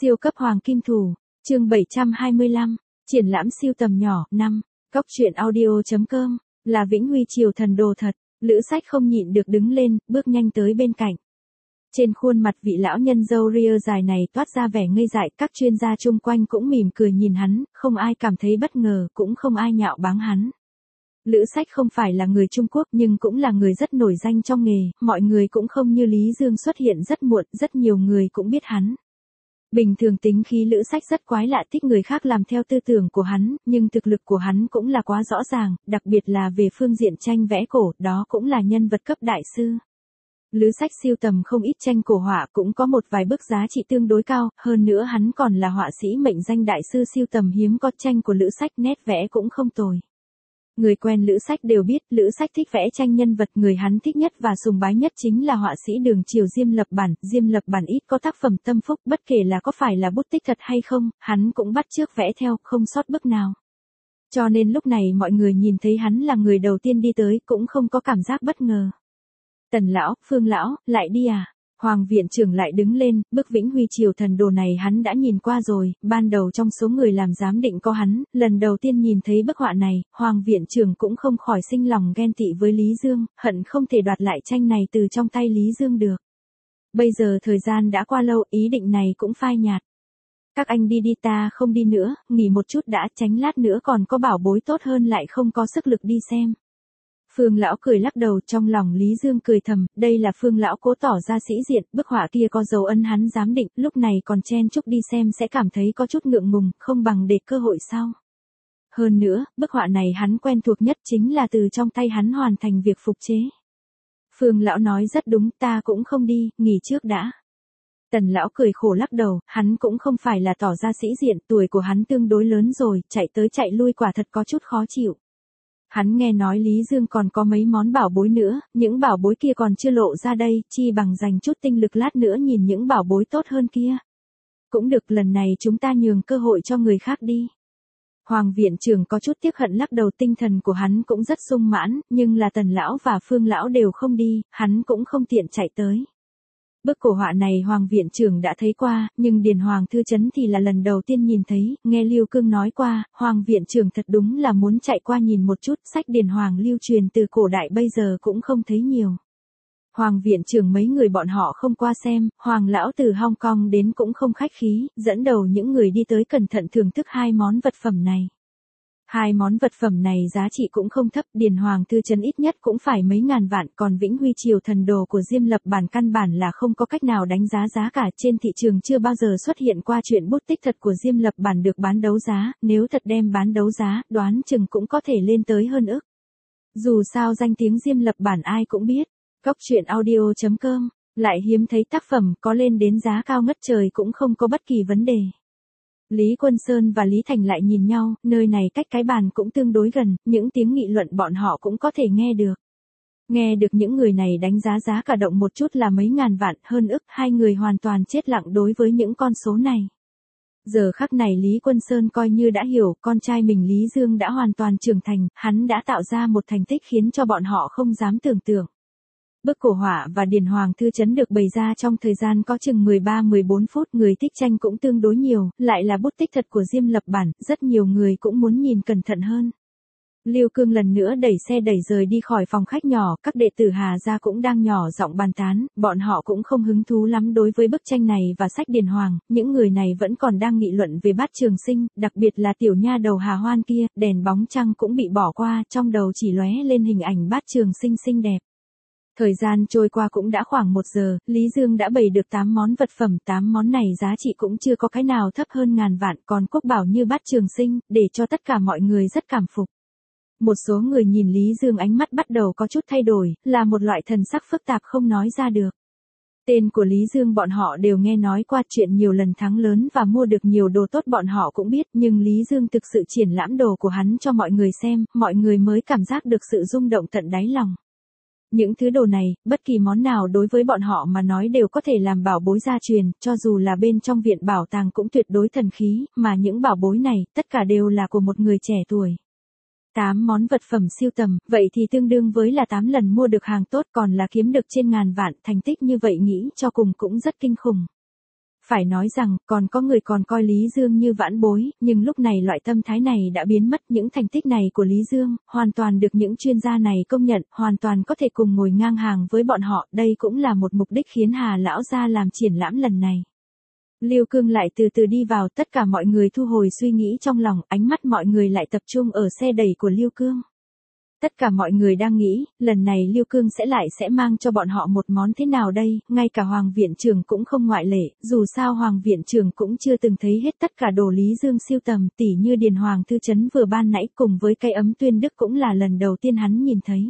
Siêu cấp hoàng kim thủ, chương 725, triển lãm siêu tầm nhỏ, 5, Cóc truyện audio.com, là Vĩnh Huy triều thần đồ thật, Lữ Sách không nhịn được đứng lên, bước nhanh tới bên cạnh. Trên khuôn mặt vị lão nhân râu ria dài này toát ra vẻ ngây dại, các chuyên gia chung quanh cũng mỉm cười nhìn hắn, không ai cảm thấy bất ngờ, cũng không ai nhạo báng hắn. Lữ Sách không phải là người Trung Quốc nhưng cũng là người rất nổi danh trong nghề, mọi người cũng không như Lý Dương xuất hiện rất muộn, rất nhiều người cũng biết hắn. Bình thường tính khí Lữ Sách rất quái lạ, thích người khác làm theo tư tưởng của hắn, nhưng thực lực của hắn cũng là quá rõ ràng, đặc biệt là về phương diện tranh vẽ cổ, đó cũng là nhân vật cấp đại sư. Lữ Sách sưu tầm không ít tranh cổ họa, cũng có một vài bức giá trị tương đối cao, hơn nữa hắn còn là họa sĩ mệnh danh đại sư, sưu tầm hiếm có tranh của Lữ Sách, nét vẽ cũng không tồi. Người quen Lữ Sách đều biết, Lữ Sách thích vẽ tranh nhân vật, người hắn thích nhất và sùng bái nhất chính là họa sĩ Đường Triều Diêm Lập Bản. Diêm Lập Bản ít có tác phẩm tâm phúc, bất kể là có phải là bút tích thật hay không, hắn cũng bắt chước vẽ theo, không sót bức nào. Cho nên lúc này mọi người nhìn thấy hắn là người đầu tiên đi tới, cũng không có cảm giác bất ngờ. Tần lão, Phương lão, lại đi à? Hoàng viện trưởng lại đứng lên, bức Vĩnh Huy triều thần đồ này hắn đã nhìn qua rồi, ban đầu trong số người làm giám định có hắn, lần đầu tiên nhìn thấy bức họa này, Hoàng viện trưởng cũng không khỏi sinh lòng ghen tị với Lý Dương, hận không thể đoạt lại tranh này từ trong tay Lý Dương được. Bây giờ thời gian đã qua lâu, ý định này cũng phai nhạt. Các anh đi đi, ta không đi nữa, nghỉ một chút đã, tránh lát nữa còn có bảo bối tốt hơn lại không có sức lực đi xem. Phương lão cười lắc đầu, trong lòng Lý Dương cười thầm, đây là Phương lão cố tỏ ra sĩ diện, bức họa kia có dấu ấn hắn giám định, lúc này còn chen chúc đi xem sẽ cảm thấy có chút ngượng ngùng, không bằng để cơ hội sau. Hơn nữa, bức họa này hắn quen thuộc nhất chính là từ trong tay hắn hoàn thành việc phục chế. Phương lão nói rất đúng, ta cũng không đi, nghỉ trước đã. Tần lão cười khổ lắc đầu, hắn cũng không phải là tỏ ra sĩ diện, tuổi của hắn tương đối lớn rồi, chạy tới chạy lui quả thật có chút khó chịu. Hắn nghe nói Lý Dương còn có mấy món bảo bối nữa, những bảo bối kia còn chưa lộ ra đây, chi bằng dành chút tinh lực lát nữa nhìn những bảo bối tốt hơn kia. Cũng được, lần này chúng ta nhường cơ hội cho người khác đi. Hoàng viện trưởng có chút tiếc hận lắc đầu, tinh thần của hắn cũng rất sung mãn, nhưng là Tần lão và Phương lão đều không đi, hắn cũng không tiện chạy tới. Bức cổ họa này Hoàng viện trưởng đã thấy qua, nhưng Điền Hoàng thư chấn thì là lần đầu tiên nhìn thấy, nghe Lưu Cương nói qua, Hoàng viện trưởng thật đúng là muốn chạy qua nhìn một chút, sách Điền Hoàng lưu truyền từ cổ đại bây giờ cũng không thấy nhiều. Hoàng viện trưởng mấy người bọn họ không qua xem, Hoàng lão từ Hong Kong đến cũng không khách khí, dẫn đầu những người đi tới cẩn thận thưởng thức hai món vật phẩm này. Hai món vật phẩm này giá trị cũng không thấp, Điền Hoàng thư chấn ít nhất cũng phải mấy ngàn vạn, còn Vĩnh Huy triều thần đồ của Diêm Lập Bản căn bản là không có cách nào đánh giá giá cả, trên thị trường chưa bao giờ xuất hiện qua chuyện bút tích thật của Diêm Lập Bản được bán đấu giá, nếu thật đem bán đấu giá, đoán chừng cũng có thể lên tới hơn ức. Dù sao danh tiếng Diêm Lập Bản ai cũng biết, Cóc truyện audio.com, lại hiếm thấy tác phẩm có lên đến giá cao ngất trời cũng không có bất kỳ vấn đề. Lý Quân Sơn và Lý Thành lại nhìn nhau, nơi này cách cái bàn cũng tương đối gần, những tiếng nghị luận bọn họ cũng có thể nghe được. Nghe được những người này đánh giá giá cả động một chút là mấy ngàn vạn, hơn ức, hai người hoàn toàn chết lặng đối với những con số này. Giờ khắc này Lý Quân Sơn coi như đã hiểu, con trai mình Lý Dương đã hoàn toàn trưởng thành, hắn đã tạo ra một thành tích khiến cho bọn họ không dám tưởng tượng. Bức cổ họa và Điền Hoàng thư chấn được bày ra trong thời gian có chừng 13-14 phút, người thích tranh cũng tương đối nhiều, lại là bút tích thật của Diêm Lập Bản, rất nhiều người cũng muốn nhìn cẩn thận hơn. Lưu Cương lần nữa đẩy xe đẩy rời đi khỏi phòng khách nhỏ, các đệ tử Hà gia cũng đang nhỏ giọng bàn tán, bọn họ cũng không hứng thú lắm đối với bức tranh này và sách Điền Hoàng, những người này vẫn còn đang nghị luận về Bát Trường Sinh, đặc biệt là tiểu nha đầu Hà Hoan kia, đèn bóng trăng cũng bị bỏ qua, trong đầu chỉ lóe lên hình ảnh Bát Trường Sinh xinh đẹp. Thời gian trôi qua cũng đã khoảng 1 giờ, Lý Dương đã bày được 8 món vật phẩm, 8 món này giá trị cũng chưa có cái nào thấp hơn ngàn vạn, còn quốc bảo như Bát Trường Sinh, để cho tất cả mọi người rất cảm phục. Một số người nhìn Lý Dương ánh mắt bắt đầu có chút thay đổi, là một loại thần sắc phức tạp không nói ra được. Tên của Lý Dương bọn họ đều nghe nói qua, chuyện nhiều lần thắng lớn và mua được nhiều đồ tốt bọn họ cũng biết, nhưng Lý Dương thực sự triển lãm đồ của hắn cho mọi người xem, mọi người mới cảm giác được sự rung động tận đáy lòng. Những thứ đồ này, bất kỳ món nào đối với bọn họ mà nói đều có thể làm bảo bối gia truyền, cho dù là bên trong viện bảo tàng cũng tuyệt đối thần khí, mà những bảo bối này, tất cả đều là của một người trẻ tuổi. 8 món vật phẩm siêu tầm, vậy thì tương đương với là 8 lần mua được hàng tốt, còn là kiếm được trên ngàn vạn, thành tích như vậy nghĩ cho cùng cũng rất kinh khủng. Phải nói rằng, còn có người còn coi Lý Dương như vãn bối, nhưng lúc này loại tâm thái này đã biến mất. Những thành tích này của Lý Dương, hoàn toàn được những chuyên gia này công nhận, hoàn toàn có thể cùng ngồi ngang hàng với bọn họ. Đây cũng là một mục đích khiến Hà lão gia làm triển lãm lần này. Lưu Cương lại từ từ đi vào, tất cả mọi người thu hồi suy nghĩ trong lòng, ánh mắt mọi người lại tập trung ở xe đẩy của Lưu Cương. Tất cả mọi người đang nghĩ, lần này Lưu Cương sẽ mang cho bọn họ một món thế nào đây, ngay cả Hoàng viện trưởng cũng không ngoại lệ, dù sao Hoàng viện trưởng cũng chưa từng thấy hết tất cả đồ Lý Dương siêu tầm, tỉ như Điền Hoàng thư chấn vừa ban nãy cùng với cây ấm tuyên đức cũng là lần đầu tiên hắn nhìn thấy.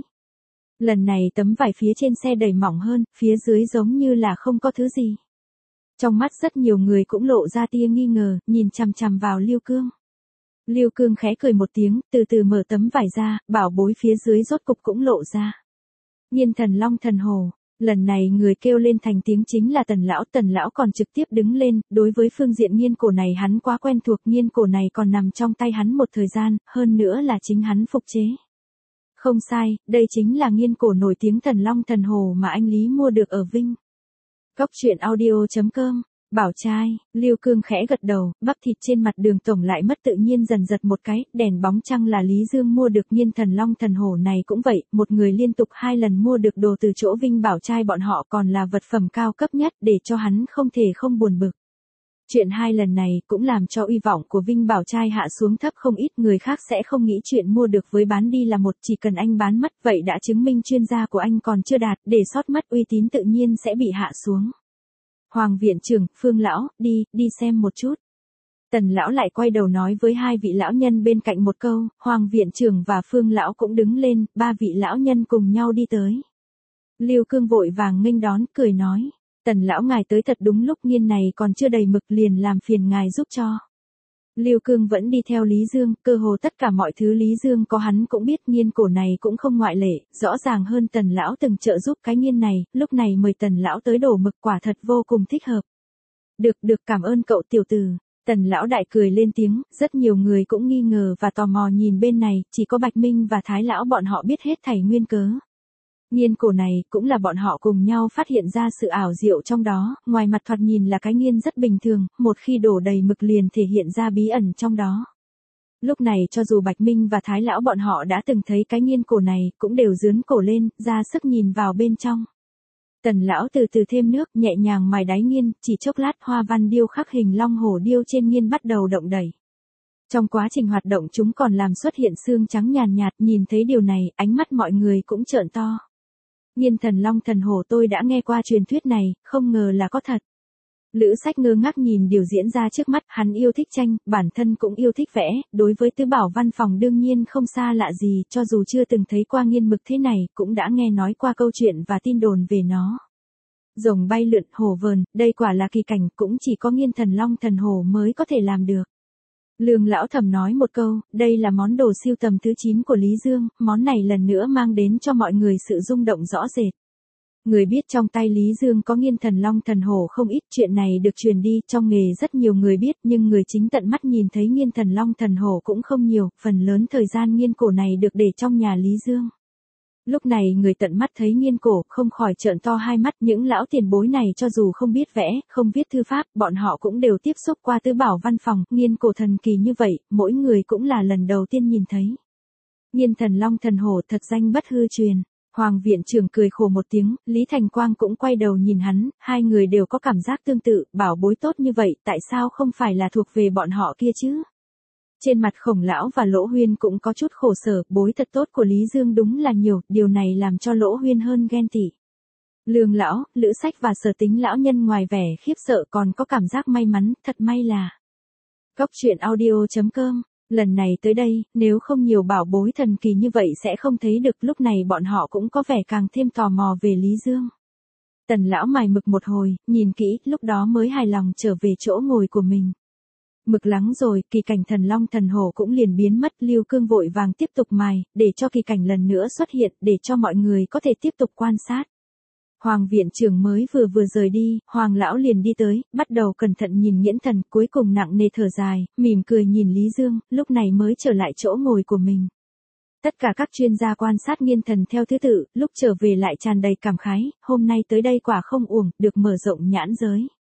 Lần này tấm vải phía trên xe đẩy mỏng hơn, phía dưới giống như là không có thứ gì. Trong mắt rất nhiều người cũng lộ ra tia nghi ngờ, nhìn chằm chằm vào Lưu Cương. Lưu Cương khẽ cười một tiếng, từ từ mở tấm vải ra, bảo bối phía dưới rốt cục cũng lộ ra. Nhiên thần long thần hồ, lần này người kêu lên thành tiếng chính là Tần lão còn trực tiếp đứng lên, đối với phương diện nghiên cổ này hắn quá quen thuộc, nghiên cổ này còn nằm trong tay hắn một thời gian, hơn nữa là chính hắn phục chế. Không sai, đây chính là nghiên cổ nổi tiếng thần long thần hồ mà anh Lý mua được ở Vinh. Cóc truyện audio.com. Bảo trai, Lưu Cương khẽ gật đầu, bắp thịt trên mặt Đường tổng lại mất tự nhiên dần giật một cái, đèn bóng trăng là Lý Dương mua được, nhiên thần long thần hổ này cũng vậy, một người liên tục 2 lần mua được đồ từ chỗ Vinh Bảo trai bọn họ còn là vật phẩm cao cấp nhất, để cho hắn không thể không buồn bực. Chuyện 2 lần này cũng làm cho uy vọng của Vinh Bảo trai hạ xuống thấp không ít, người khác sẽ không nghĩ chuyện mua được với bán đi là một, chỉ cần anh bán mất vậy đã chứng minh chuyên gia của anh còn chưa đạt, để sót mất uy tín tự nhiên sẽ bị hạ xuống. Hoàng viện trưởng, Phương lão, đi xem một chút. Tần lão lại quay đầu nói với 2 vị lão nhân bên cạnh một câu, Hoàng viện trưởng và Phương lão cũng đứng lên, 3 vị lão nhân cùng nhau đi tới. Lưu Cương vội vàng nghênh đón, cười nói, Tần lão ngài tới thật đúng lúc, nghiên này còn chưa đầy mực liền làm phiền ngài giúp cho. Lưu Cương vẫn đi theo Lý Dương, cơ hồ tất cả mọi thứ Lý Dương có hắn cũng biết, nghiên cổ này cũng không ngoại lệ, rõ ràng hơn Tần lão từng trợ giúp cái nghiên này, lúc này mời Tần lão tới đổ mực quả thật vô cùng thích hợp. Được cảm ơn cậu tiểu tử. Tần lão đại cười lên tiếng, rất nhiều người cũng nghi ngờ và tò mò nhìn bên này, chỉ có Bạch Minh và Thái lão bọn họ biết hết thảy nguyên cớ. Nghiên cổ này cũng là bọn họ cùng nhau phát hiện ra sự ảo diệu trong đó, ngoài mặt thoạt nhìn là cái nghiên rất bình thường, một khi đổ đầy mực liền thể hiện ra bí ẩn trong đó. Lúc này cho dù Bạch Minh và Thái lão bọn họ đã từng thấy cái nghiên cổ này, cũng đều dướn cổ lên, ra sức nhìn vào bên trong. Tần lão từ từ thêm nước, nhẹ nhàng mài đáy nghiên, chỉ chốc lát hoa văn điêu khắc hình long hổ điêu trên nghiên bắt đầu động đẩy. Trong quá trình hoạt động chúng còn làm xuất hiện xương trắng nhàn nhạt, nhìn thấy điều này, ánh mắt mọi người cũng trợn to. Nhiên thần long thần hổ, tôi đã nghe qua truyền thuyết này, không ngờ là có thật. Lữ Sách ngơ ngác nhìn điều diễn ra trước mắt, hắn yêu thích tranh, bản thân cũng yêu thích vẽ, đối với tứ bảo văn phòng đương nhiên không xa lạ gì, cho dù chưa từng thấy qua nghiên mực thế này, cũng đã nghe nói qua câu chuyện và tin đồn về nó. Rồng bay lượn, hổ vờn, đây quả là kỳ cảnh, cũng chỉ có nghiên thần long thần hổ mới có thể làm được. Lương lão thầm nói một câu, đây là món đồ siêu tầm thứ 9 của Lý Dương, món này lần nữa mang đến cho mọi người sự rung động rõ rệt. Người biết trong tay Lý Dương có nghiên thần long thần hổ không ít, chuyện này được truyền đi, trong nghề rất nhiều người biết, nhưng người chính tận mắt nhìn thấy nghiên thần long thần hổ cũng không nhiều, phần lớn thời gian nghiên cổ này được để trong nhà Lý Dương. Lúc này người tận mắt thấy nghiên cổ, không khỏi trợn to hai mắt, những lão tiền bối này cho dù không biết vẽ, không viết thư pháp, bọn họ cũng đều tiếp xúc qua tứ bảo văn phòng, nghiên cổ thần kỳ như vậy, mỗi người cũng là lần đầu tiên nhìn thấy. Nghiên thần long thần hổ thật danh bất hư truyền. Hoàng viện trưởng cười khổ một tiếng, Lý Thành Quang cũng quay đầu nhìn hắn, 2 người đều có cảm giác tương tự, bảo bối tốt như vậy, tại sao không phải là thuộc về bọn họ kia chứ? Trên mặt Khổng lão và Lỗ Huyên cũng có chút khổ sở, bối thật tốt của Lý Dương đúng là nhiều, điều này làm cho Lỗ Huyên hơn ghen tị. Lương lão, Lữ Sách và Sở Tính lão nhân ngoài vẻ khiếp sợ còn có cảm giác may mắn, thật may là. Cóc truyện audio.com. Lần này tới đây, nếu không nhiều bảo bối thần kỳ như vậy sẽ không thấy được, lúc này bọn họ cũng có vẻ càng thêm tò mò về Lý Dương. Tần lão mài mực một hồi, nhìn kỹ, lúc đó mới hài lòng trở về chỗ ngồi của mình. Mực lắng rồi, kỳ cảnh thần long thần hổ cũng liền biến mất, Lưu Cương vội vàng tiếp tục mài, để cho kỳ cảnh lần nữa xuất hiện, để cho mọi người có thể tiếp tục quan sát. Hoàng viện trưởng mới vừa rời đi, Hoàng lão liền đi tới, bắt đầu cẩn thận nhìn Nghiễn Thần, cuối cùng nặng nề thở dài, mỉm cười nhìn Lý Dương, lúc này mới trở lại chỗ ngồi của mình. Tất cả các chuyên gia quan sát Nghiên Thần theo thứ tự, lúc trở về lại tràn đầy cảm khái, hôm nay tới đây quả không uổng, được mở rộng nhãn giới.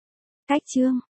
Cách chương